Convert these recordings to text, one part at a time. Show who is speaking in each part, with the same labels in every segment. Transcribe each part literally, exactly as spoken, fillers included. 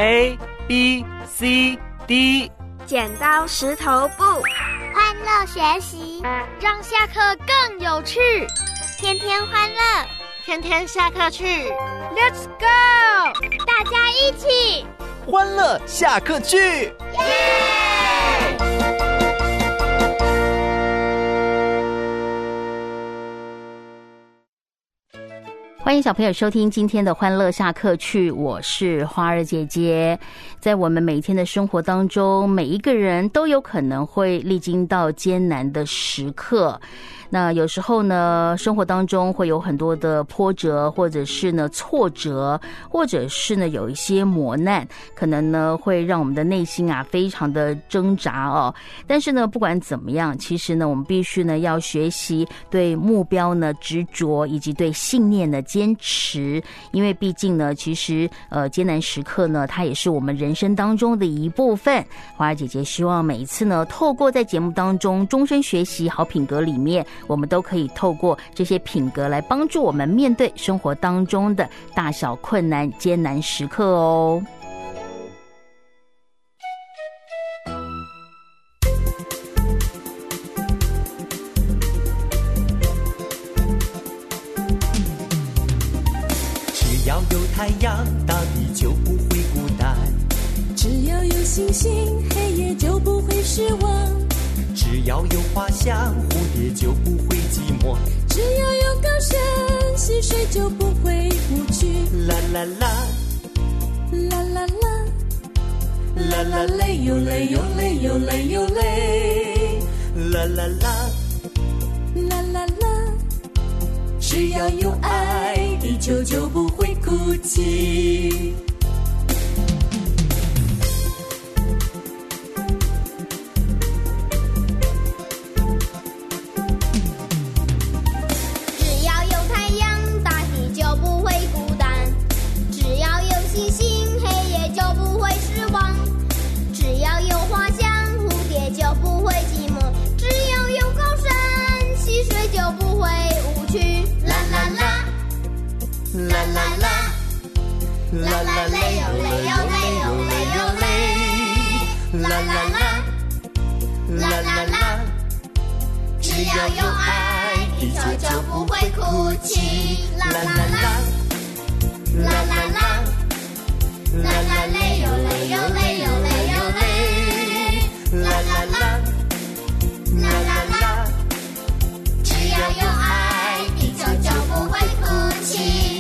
Speaker 1: A B C D。
Speaker 2: 剪刀石头布，
Speaker 3: 欢乐学习，
Speaker 4: 让下课更有趣。
Speaker 3: 天天欢乐，
Speaker 4: 天天下课去 Let's go，
Speaker 3: 大家一起
Speaker 5: 欢乐下课去，
Speaker 3: 耶！
Speaker 6: 欢迎小朋友收听今天的欢乐下课去，我是花儿姐姐。在我们每天的生活当中，每一个人都有可能会历经到艰难的时刻。那有时候呢，生活当中会有很多的波折，或者是呢挫折，或者是呢有一些磨难，可能呢会让我们的内心啊非常的挣扎哦。但是呢，不管怎么样，其实呢，我们必须呢要学习对目标呢执着，以及对信念的坚持。因为毕竟呢，其实呃艰难时刻呢，它也是我们人生当中的一部分。花儿姐姐希望每一次呢，透过在节目当中终身学习好品格里面，我们都可以透过这些品格来帮助我们面对生活当中的大小困难、艰难时刻哦。
Speaker 7: 只要有太阳，大地就不会孤单；
Speaker 8: 只要有星星，黑夜就不会失望。
Speaker 7: 只要有花香，蝴蝶就不会寂寞；
Speaker 8: 只要有高山，溪水就不会无趣。
Speaker 7: 啦啦啦，
Speaker 8: 啦啦啦，
Speaker 7: 啦啦嘞哟嘞哟嘞哟嘞哟嘞，啦啦啦，
Speaker 8: 啦啦啦。
Speaker 7: 只要有爱，地球就不会哭泣。啦啦啦，啦啦嘞哟嘞哟嘞哟嘞哟嘞，啦啦啦，啦啦啦，只要有爱，地球就不会哭泣。啦啦啦，啦啦啦，啦啦嘞哟嘞哟嘞哟嘞哟嘞，啦啦啦，啦啦啦，只要有爱，地球就不会哭泣。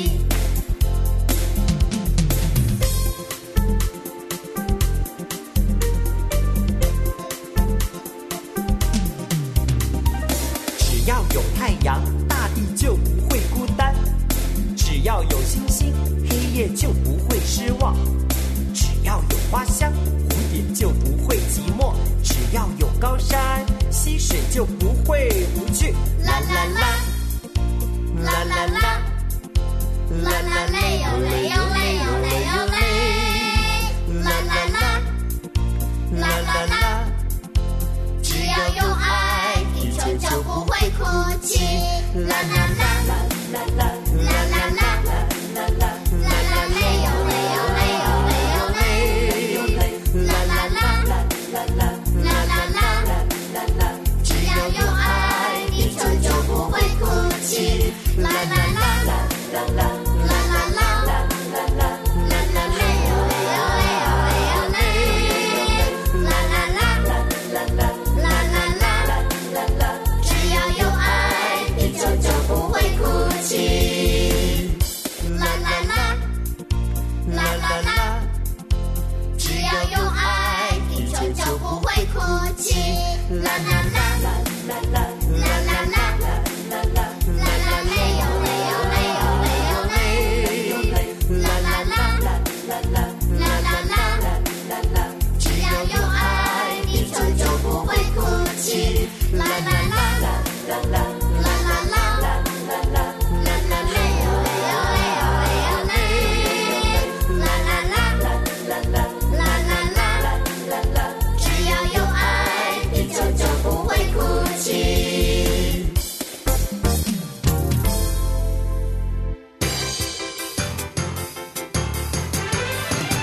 Speaker 7: 只要有太阳，大地就不会孤单；只要有星星，黑夜就不会失望；只要有花香，蝴蝶就不会寂寞；只要有高山，溪水就不会无趣。啦啦啦，啦啦啦，啦啦嘞哟嘞哟嘞哟嘞哟嘞，啦啦啦，啦啦啦，只要有爱，地球就不会哭泣。啦啦啦，啦啦啦，啦啦啦，啦啦啦，啦啦嘞哟嘞哟嘞哟嘞哟嘞，啦啦啦，啦啦啦，啦啦啦，啦啦，只要有爱，地球就不会哭泣。啦啦啦，啦啦啦，啦啦啦，啦啦啦，啦啦嘞哟嘞哟嘞哟嘞哟嘞，啦啦啦，啦啦啦，啦啦啦，啦啦，只要有爱，地球就不会哭泣。啦啦啦，啦啦啦，只要有爱，地球就不会哭泣。啦啦啦，啦啦啦，啦啦啦，啦啦，啦啦嘞哟嘞哟嘞哟嘞哟嘞，啦啦啦，啦啦啦，啦啦啦，啦啦，只要有爱，地球就不会哭泣。啦啦啦，啦啦啦，啦啦啦，啦啦，啦啦嘞哟嘞哟嘞哟嘞哟嘞，啦啦啦，啦啦啦，啦啦啦，啦啦，只要有爱，地球就不会哭泣。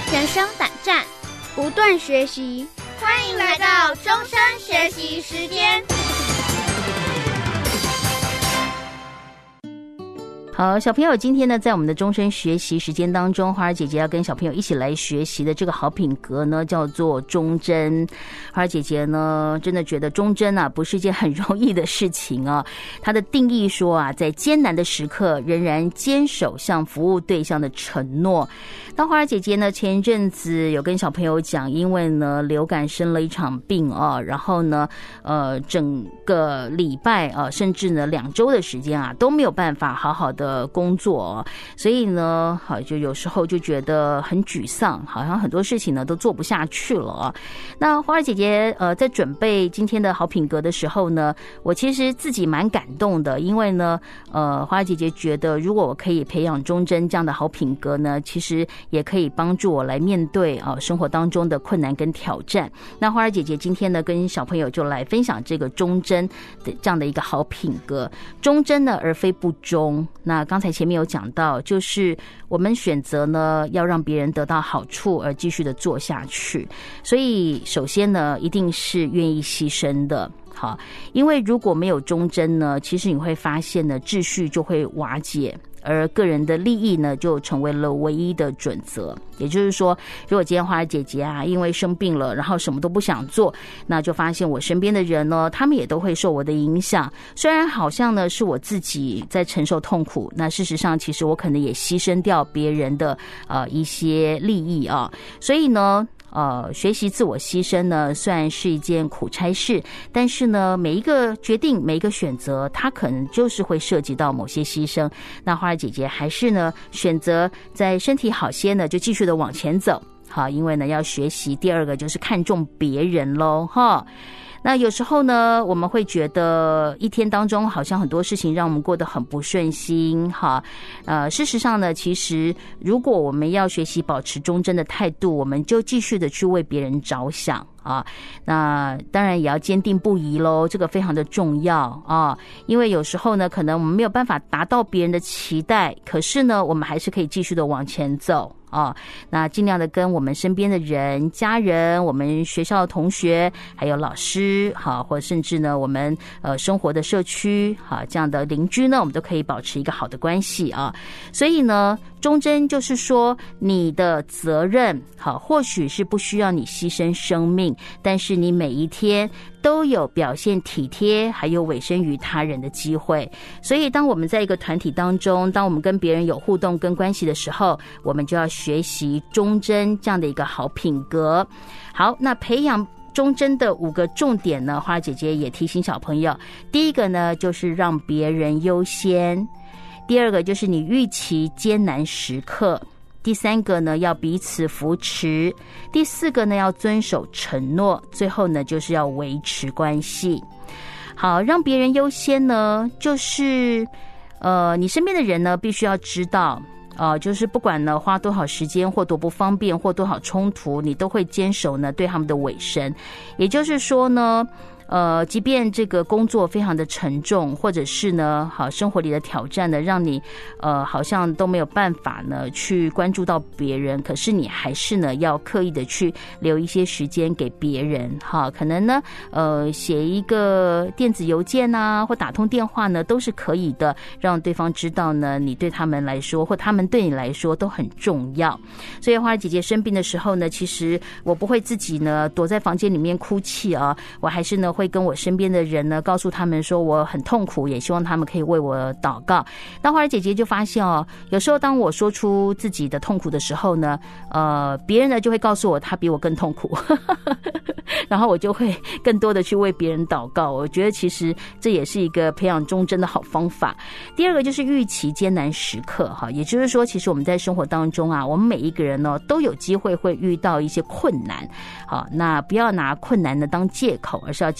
Speaker 3: 全身胆战，不断学习。
Speaker 4: 欢迎来到终身学习时间。
Speaker 6: 好，小朋友，今天呢，在我们的终身学习时间当中，花儿姐姐要跟小朋友一起来学习的这个好品格呢，叫做忠贞。花儿姐姐呢，真的觉得忠贞啊，不是一件很容易的事情啊。它的定义说啊，在艰难的时刻，仍然坚守向服务对象的承诺。那花儿姐姐呢，前一阵子有跟小朋友讲，因为呢流感生了一场病啊，然后呢，呃，整个礼拜啊，甚至呢两周的时间啊，都没有办法好好的工作，所以呢，好就有时候就觉得很沮丧，好像很多事情呢都做不下去了。那花儿姐姐呃在准备今天的好品格的时候呢，我其实自己蛮感动的，因为呢，呃，花儿姐姐觉得如果我可以培养忠贞这样的好品格呢，其实也可以帮助我来面对啊、呃、生活当中的困难跟挑战。那花儿姐姐今天呢，跟小朋友就来分享这个忠贞的这样的一个好品格。忠贞呢，而非不忠。那刚才前面有讲到，就是我们选择呢要让别人得到好处而继续的做下去，所以首先呢一定是愿意牺牲的。好，因为如果没有忠贞呢，其实你会发现呢秩序就会瓦解，而个人的利益呢就成为了唯一的准则。也就是说，如果今天花儿姐姐啊因为生病了，然后什么都不想做，那就发现我身边的人呢，他们也都会受我的影响。虽然好像呢是我自己在承受痛苦，那事实上其实我可能也牺牲掉别人的呃一些利益啊。所以呢呃，学习自我牺牲呢，虽然是一件苦差事，但是呢，每一个决定，每一个选择，它可能就是会涉及到某些牺牲。那花儿姐姐还是呢，选择在身体好些呢，就继续的往前走。好，因为呢，要学习第二个就是看重别人咯，哈。那有时候呢，我们会觉得一天当中好像很多事情让我们过得很不顺心，哈，呃，事实上呢，其实如果我们要学习保持忠贞的态度，我们就继续的去为别人着想啊，那当然也要坚定不移咯，这个非常的重要啊，因为有时候呢，可能我们没有办法达到别人的期待，可是呢，我们还是可以继续的往前走。哦，那尽量的跟我们身边的人、家人、我们学校的同学，还有老师，好，或者甚至呢，我们呃生活的社区，好，这样的邻居呢，我们都可以保持一个好的关系啊。所以呢，忠贞就是说，你的责任，好，或许是不需要你牺牲生命，但是你每一天都有表现体贴，还有委身于他人的机会。所以，当我们在一个团体当中，当我们跟别人有互动跟关系的时候，我们就要学习忠贞这样的一个好品格。好，那培养忠贞的五个重点呢，花儿姐姐也提醒小朋友，第一个呢，就是让别人优先；第二个就是你预期艰难时刻；第三个呢，要彼此扶持；第四个呢，要遵守承诺；最后呢，就是要维持关系。好，让别人优先呢，就是呃，你身边的人呢，必须要知道。呃，就是不管呢花多少时间或多不方便或多少冲突，你都会坚守呢对他们的委身。也就是说呢，呃，即便这个工作非常的沉重，或者是呢，好生活里的挑战呢，让你呃好像都没有办法呢去关注到别人，可是你还是呢要刻意的去留一些时间给别人，哈，可能呢呃写一个电子邮件啊，或打通电话呢，都是可以的，让对方知道呢你对他们来说，或他们对你来说都很重要。所以花儿姐姐生病的时候呢，其实我不会自己呢躲在房间里面哭泣啊，我还是呢会跟我身边的人呢告诉他们说我很痛苦，也希望他们可以为我祷告。那花儿姐姐就发现哦，有时候当我说出自己的痛苦的时候呢，呃，别人呢就会告诉我他比我更痛苦，然后我就会更多的去为别人祷告。我觉得其实这也是一个培养忠贞的好方法。第二个就是预期艰难时刻哈，也就是说，其实我们在生活当中啊，我们每一个人呢都有机会会遇到一些困难，好，那不要拿困难呢当借口，而是要继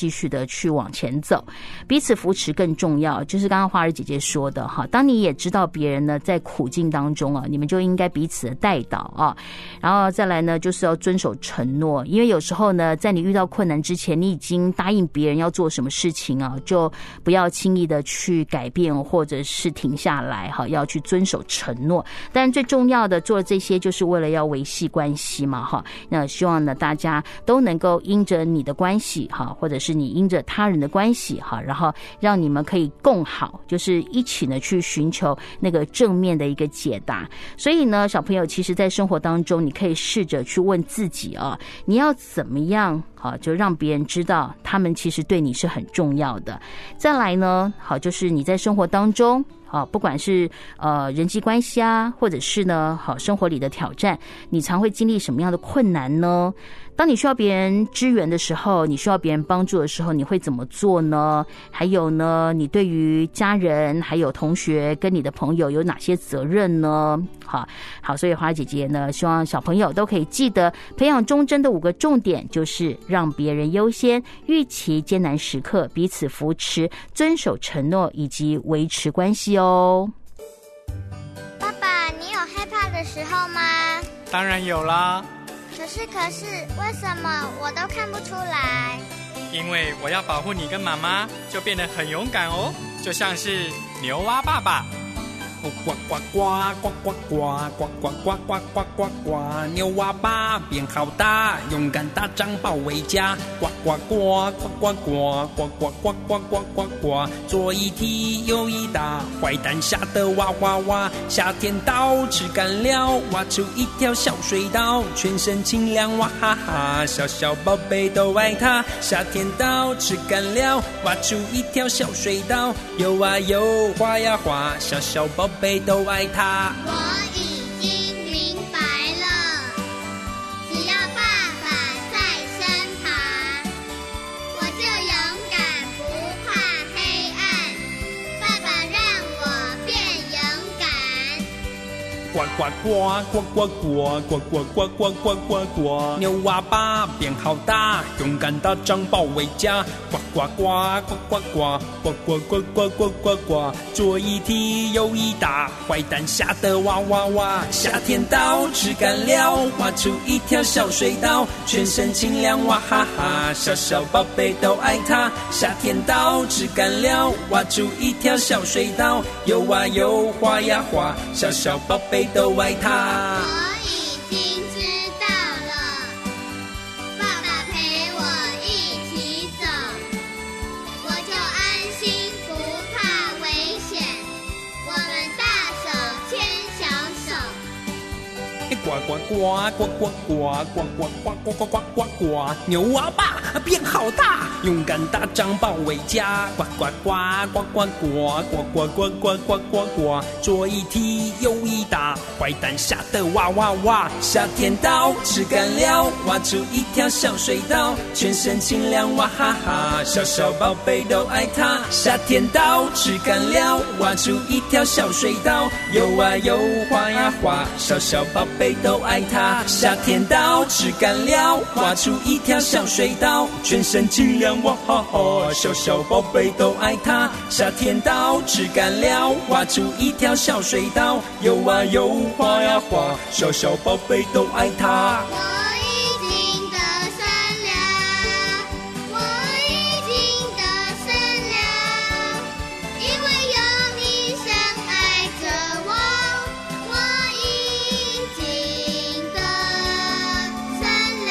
Speaker 6: 继续的去往前走，彼此扶持更重要。就是刚刚花儿姐姐说的哈，当你也知道别人呢在苦境当中啊，你们就应该彼此的带导啊。然后再来呢，就是要遵守承诺，因为有时候呢，在你遇到困难之前，你已经答应别人要做什么事情啊，就不要轻易的去改变或者是停下来哈，要去遵守承诺。但最重要的，做这些就是为了要维系关系嘛哈。那希望呢，大家都能够因着你的关系哈，或者是你因着他人的关系哈，然后让你们可以共好，就是一起呢去寻求那个正面的一个解答。所以呢，小朋友，其实在生活当中，你可以试着去问自己啊，你要怎么样好，就让别人知道他们其实对你是很重要的。再来呢，好，就是你在生活当中好，不管是呃人际关系啊，或者是呢好生活里的挑战，你常会经历什么样的困难呢？当你需要别人支援的时候，你需要别人帮助的时候，你会怎么做呢？还有呢，你对于家人还有同学跟你的朋友有哪些责任呢？好好，所以花姐姐呢，希望小朋友都可以记得培养忠贞的五个重点，就是让别人优先，预期艰难时刻，彼此扶持，遵守承诺以及维持关系哦。
Speaker 3: 爸爸，你有害怕的时候吗？
Speaker 9: 当然有啦。
Speaker 3: 可是可是，为什么我都看不出来？
Speaker 9: 因为我要保护你跟妈妈，就变得很勇敢哦，就像是牛蛙爸爸。
Speaker 10: 呱呱呱呱呱呱呱呱呱呱呱呱呱，牛蛙爸变好大，勇敢大张保卫家。呱呱呱呱呱呱呱呱呱呱呱呱呱，左一提右一打，坏蛋吓得哇哇哇。夏天到，吃干了，挖出一条小水道，全身清凉哇哈哈，小小宝贝都爱它。夏天到，吃干了，挖出一条小水道，游啊游，滑呀滑，小小宝贝。贝都爱他。
Speaker 3: 我已经明白了，只要爸爸在身旁，我就勇敢不怕黑暗。爸爸让我变勇敢。
Speaker 10: 呱呱呱呱呱呱呱呱呱呱呱呱呱，牛蛙爸变好大，勇敢大张保卫家。呱呱呱呱呱呱呱呱呱呱呱呱呱，左一提右一打，坏蛋吓得哇哇哇。夏天到，吃干了，挖出一条小水道，全身清凉哇哈哈，小小宝贝都爱它。夏天到，吃干了，挖出一条小水道，游啊游，滑呀滑，小小宝贝都爱它。
Speaker 3: 我已经知道了，爸爸陪我一起走，我就安心不怕危险。我们大手牵小手。
Speaker 10: 呱呱呱呱呱呱呱呱呱呱呱呱呱呱，牛蛙爸变好大，勇敢大张保卫家。呱呱呱呱呱呱呱呱呱呱呱呱呱，左一提右一打，坏蛋吓得哇哇哇。夏天到，吃干了，挖出一条小水道，全身清凉哇哈哈，小小宝贝都爱它。夏天到，吃干了，挖出一条小水道，游啊游，滑呀滑，小小宝贝都爱它。夏天到，吃干了，挖出一条小水道，全身清凉哇哈哈，小小宝贝都爱它。夏天到，吃干了，挖出一条小水道，游啊游，滑呀滑，小小宝贝都爱它。
Speaker 3: 我已经得胜了，我已经得胜了，因为有你深爱着我，我已经得胜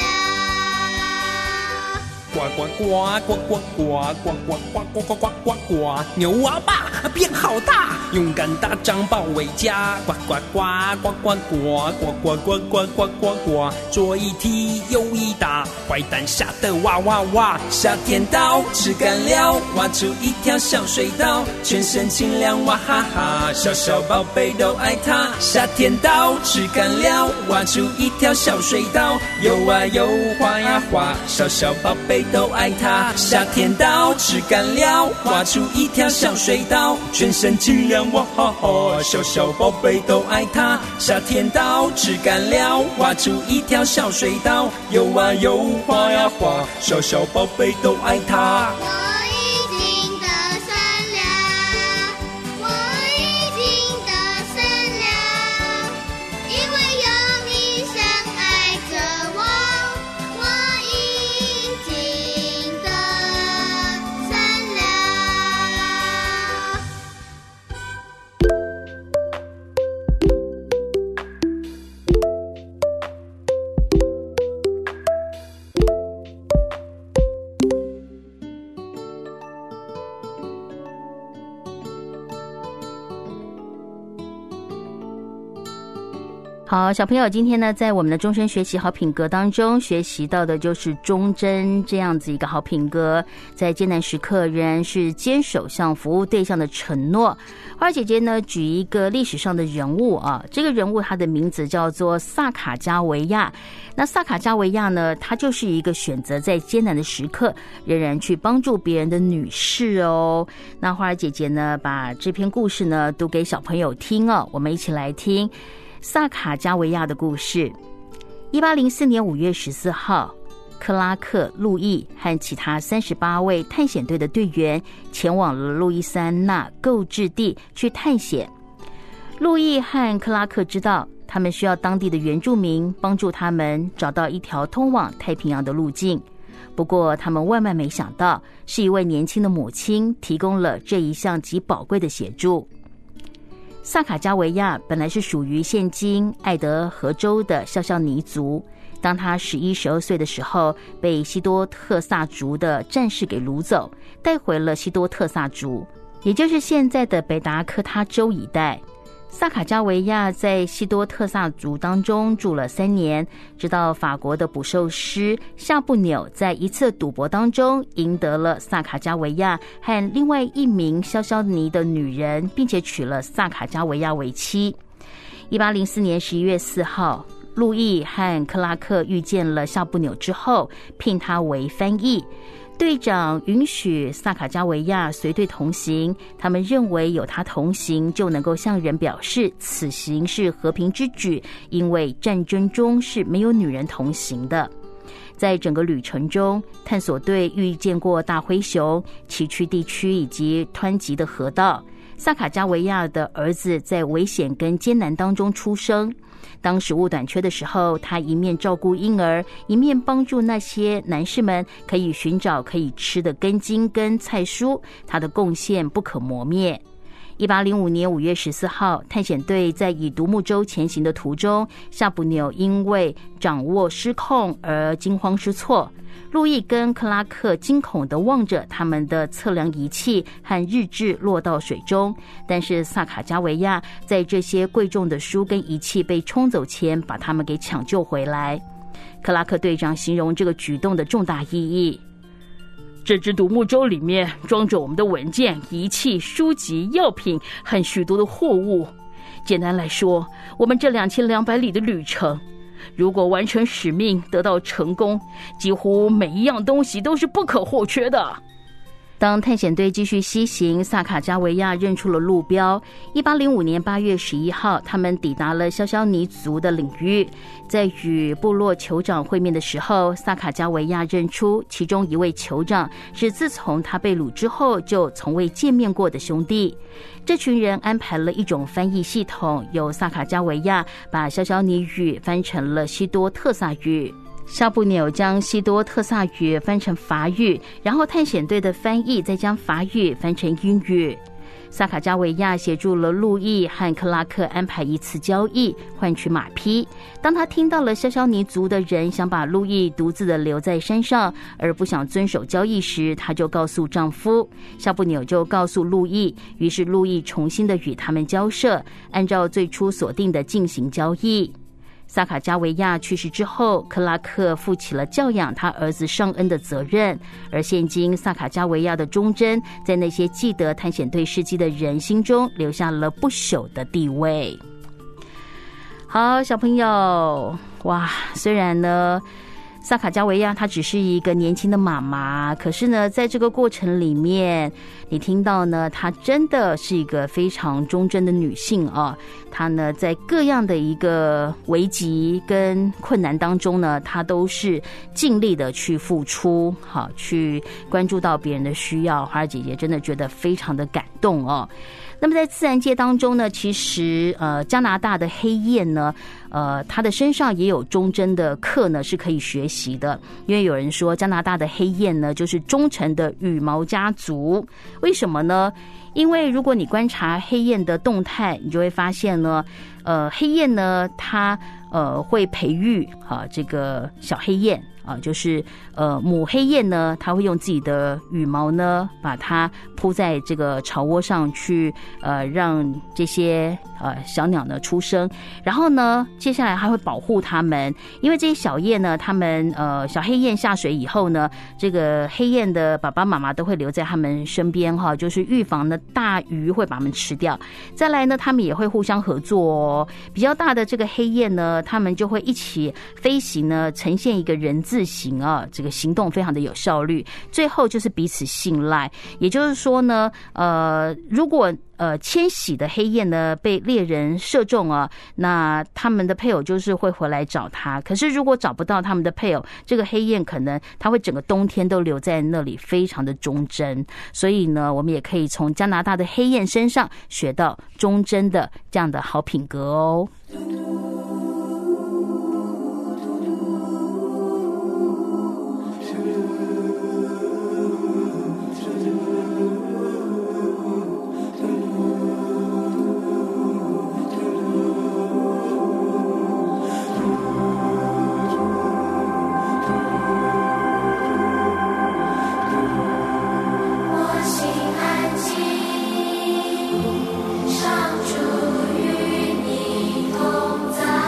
Speaker 3: 了。
Speaker 10: 呱呱呱呱呱呱呱呱呱呱呱呱呱呱，牛蛙爸变好大，勇敢大张保卫家。呱呱呱呱呱呱呱呱呱呱呱呱呱，左一提右一打，坏蛋吓得哇哇哇。夏天到，吃干了，挖出一条小水道，全身清凉哇哈哈，小小宝贝都爱它。夏天到，吃干了，挖出一条小水道，游啊游，滑呀滑，小小宝贝都都爱它。夏天到，吃干了，画出一条小水道，全身清凉哇哈哈，小小宝贝都爱它。夏天到，吃干了，画出一条小水道，游啊游，滑呀滑，小小宝贝都爱它。
Speaker 6: 好，小朋友，今天呢，在我们的终身学习好品格当中，学习到的就是忠贞这样子一个好品格，在艰难时刻仍然是坚守向服务对象的承诺。花儿姐姐呢，举一个历史上的人物啊，这个人物他的名字叫做萨卡加维亚。那萨卡加维亚呢，她就是一个选择在艰难的时刻仍然去帮助别人的女士哦。那花儿姐姐呢，把这篇故事呢读给小朋友听哦，我们一起来听萨卡加维亚的故事。一八零四年五月十四号，克拉克、路易和其他三十八位探险队的队员前往了路易斯安那购置地去探险。路易和克拉克知道他们需要当地的原住民帮助他们找到一条通往太平洋的路径，不过他们万万没想到，是一位年轻的母亲提供了这一项极宝贵的协助。萨卡加维亚本来是属于现今爱德荷州的肖肖尼族，当他十一、十二岁的时候，被西多特萨族的战士给掳走，带回了西多特萨族，也就是现在的北达科他州一带。萨卡加维亚在西多特萨族当中住了三年，直到法国的捕兽师夏布纽在一次赌博当中赢得了萨卡加维亚和另外一名肖肖尼的女人，并且娶了萨卡加维亚为妻。一八零四年十一月四号，路易和克拉克遇见了夏布纽之后，聘他为翻译。队长允许萨卡加维亚随队同行，他们认为有他同行就能够向人表示此行是和平之举，因为战争中是没有女人同行的。在整个旅程中，探索队遇见过大灰熊、崎岖地区以及湍急的河道。萨卡加维亚的儿子在危险跟艰难当中出生，当食物短缺的时候，他一面照顾婴儿，一面帮助那些男士们可以寻找可以吃的根茎跟菜蔬，他的贡献不可磨灭。一八零五年五月十四号，探险队在以独木舟前行的途中，夏布纽因为掌握失控而惊慌失措。路易跟克拉克惊恐地望着他们的测量仪器和日志落到水中，但是萨卡加维亚在这些贵重的书跟仪器被冲走前，把他们给抢救回来。克拉克队长形容这个举动的重大意义：这只独木舟里面装着我们的文件、仪器、书籍、药品和许多的货物。简单来说，我们这两千两百里的旅程，如果完成使命得到成功，几乎每一样东西都是不可或缺的。当探险队继续西行，萨卡加维亚认出了路标。一八零五年八月十一号，他们抵达了肖肖尼族的领域。在与部落酋长会面的时候，萨卡加维亚认出其中一位酋长是自从他被掳之后就从未见面过的兄弟。这群人安排了一种翻译系统，由萨卡加维亚把肖肖尼语翻成了西多特萨语。夏布纽将西多特萨语翻成法语，然后探险队的翻译再将法语翻成英语。萨卡加维亚协助了路易和克拉克安排一次交易，换取马匹。当他听到了肖肖尼族的人想把路易独自的留在山上，而不想遵守交易时，他就告诉丈夫，夏布纽就告诉路易，于是路易重新的与他们交涉，按照最初所定的进行交易。萨卡加维亚去世之后，克拉克负起了教养他儿子尚恩的责任，而现今萨卡加维亚的忠贞在那些记得探险队事迹的人心中留下了不朽的地位。好，小朋友，哇，虽然呢萨卡加维亚她只是一个年轻的妈妈，可是呢在这个过程里面你听到呢她真的是一个非常忠贞的女性啊。她呢在各样的一个危机跟困难当中呢，她都是尽力的去付出，好去关注到别人的需要。花儿姐姐真的觉得非常的感动哦。那么在自然界当中呢，其实呃加拿大的黑雁呢，呃它的身上也有忠贞的课呢是可以学习的。因为有人说加拿大的黑雁呢就是忠诚的羽毛家族，为什么呢？因为如果你观察黑雁的动态，你就会发现呢，呃，黑雁呢，它呃会培育啊这个小黑雁啊，就是呃母黑雁呢，它会用自己的羽毛呢，把它铺在这个巢窝上去，呃，让这些呃小鸟呢出生。然后呢，接下来还会保护它们，因为这些小雁呢，它们呃小黑雁下水以后呢，这个黑雁的爸爸妈妈都会留在它们身边哈，就是预防呢大鱼会把它们吃掉。再来呢，它们也会互相合作哦。比较大的这个黑雁呢，它们就会一起飞行呢，呈现一个人字形啊，这个行动非常的有效率。最后就是彼此信赖，也就是说呢，呃，如果呃迁徙的黑雁呢被猎人射中啊，那他们的配偶就是会回来找他。可是如果找不到他们的配偶，这个黑雁可能他会整个冬天都留在那里，非常的忠贞。所以呢，我们也可以从加拿大的黑雁身上学到忠贞的这样的好品格哦。
Speaker 3: 上主与你同在。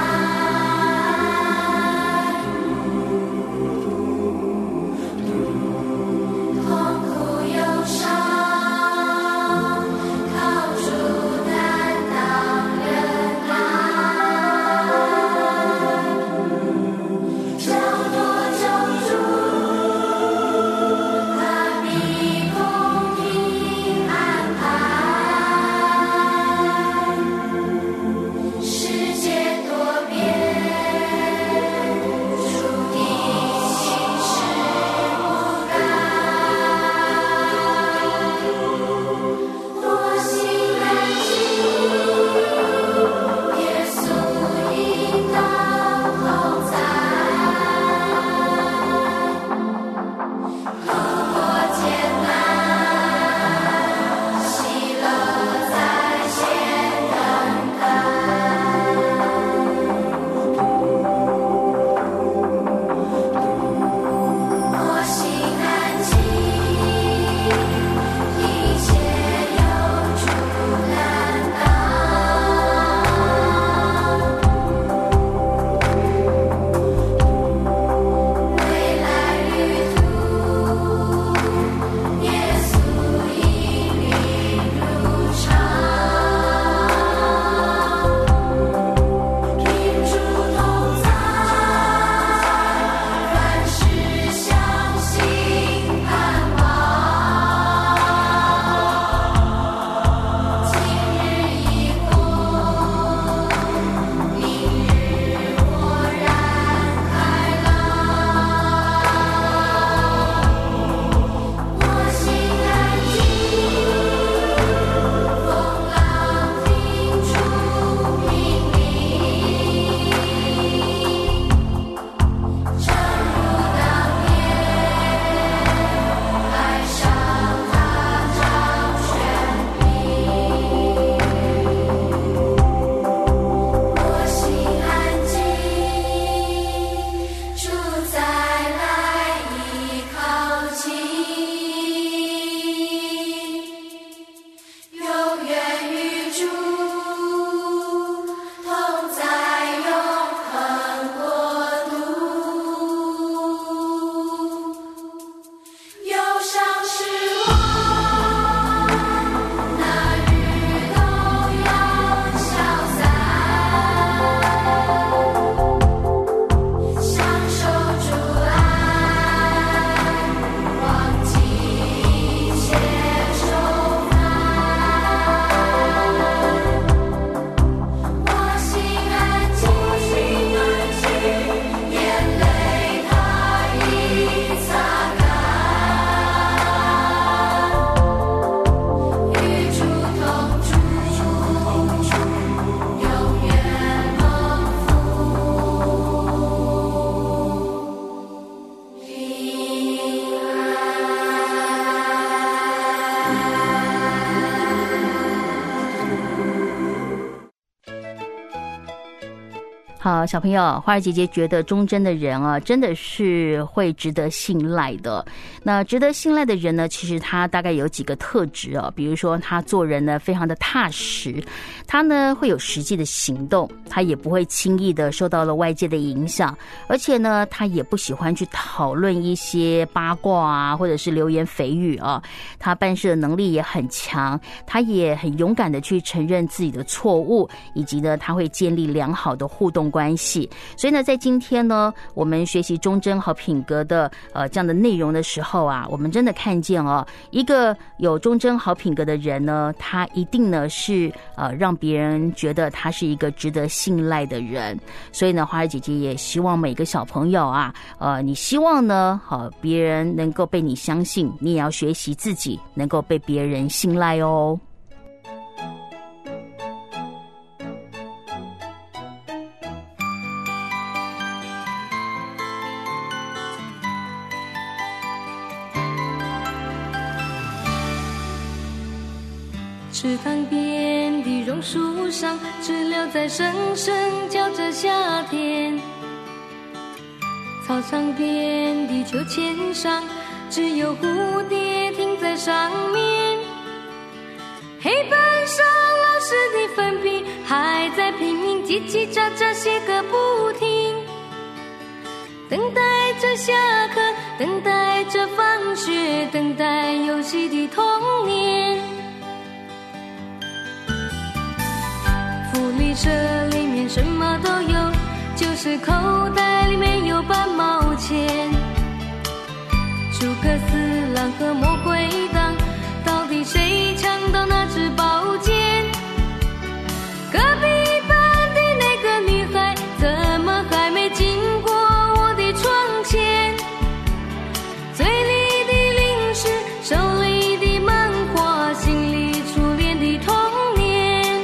Speaker 6: 好，小朋友，花儿姐姐觉得忠贞的人啊，真的是会值得信赖的。那值得信赖的人呢，其实他大概有几个特质啊，比如说他做人呢非常的踏实，他呢会有实际的行动，他也不会轻易的受到了外界的影响，而且呢他也不喜欢去讨论一些八卦啊，或者是流言蜚语啊。他办事的能力也很强，他也很勇敢的去承认自己的错误，以及呢他会建立良好的互动关系。所以呢，在今天呢，我们学习忠贞好品格的呃这样的内容的时候啊，我们真的看见哦，一个有忠贞好品格的人呢，他一定呢是呃让别人觉得他是一个值得信赖的人。所以呢，花儿姐姐也希望每个小朋友啊，呃，你希望呢，好、呃、别人能够被你相信，你也要学习自己能够被别人信赖哦。
Speaker 8: 池塘边的榕树上，知了在声声叫着夏天。草场边的秋千上，只有蝴蝶停在上面。黑板上老师的粉笔还在拼命叽叽喳喳写个不停，等待着下课，等待着放学，等待游戏的童年。福利社里面什么都有，就是口袋里面有半毛钱。诸葛四郎和魔鬼党，到底谁抢到那支宝剑？隔壁班的那个女孩，怎么还没经过我的窗前？嘴里的零食，手里的漫画，心里初恋的童年。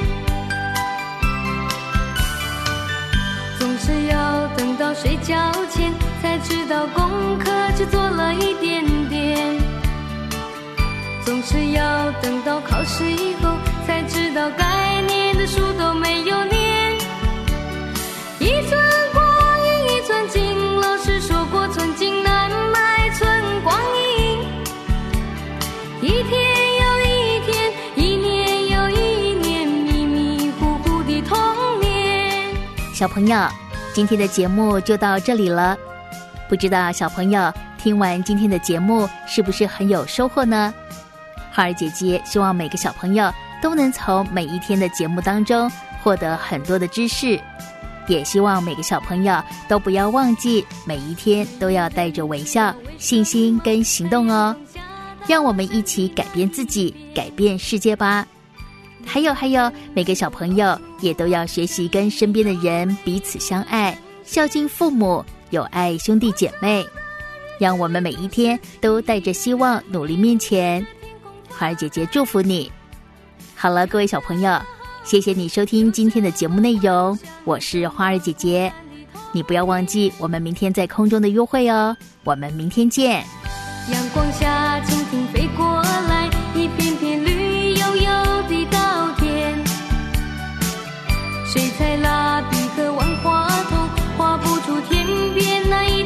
Speaker 8: 总是要等到睡觉前，才知道功课只做了一点点。总是要等到考试以后，才知道该念的书都没有念。一寸光阴一寸金，老师说过寸金难买寸光阴。一天又一天，一年又一年，迷迷糊糊的童年。
Speaker 6: 小朋友，今天的节目就到这里了。不知道小朋友听完今天的节目是不是很有收获呢？花儿姐姐希望每个小朋友都能从每一天的节目当中获得很多的知识，也希望每个小朋友都不要忘记每一天都要带着微笑、信心跟行动哦。让我们一起改变自己，改变世界吧。还有还有，每个小朋友也都要学习跟身边的人彼此相爱，孝敬父母，有爱兄弟姐妹。让我们每一天都带着希望努力面前。花儿姐姐祝福你。好了，各位小朋友，谢谢你收听今天的节目内容，我是花儿姐姐。你不要忘记我们明天在空中的约会哦，我们明天见。
Speaker 8: 阳光下蜻蜓飞过来，一片片绿油油的稻田。水彩蜡笔和万花筒画不出天边那一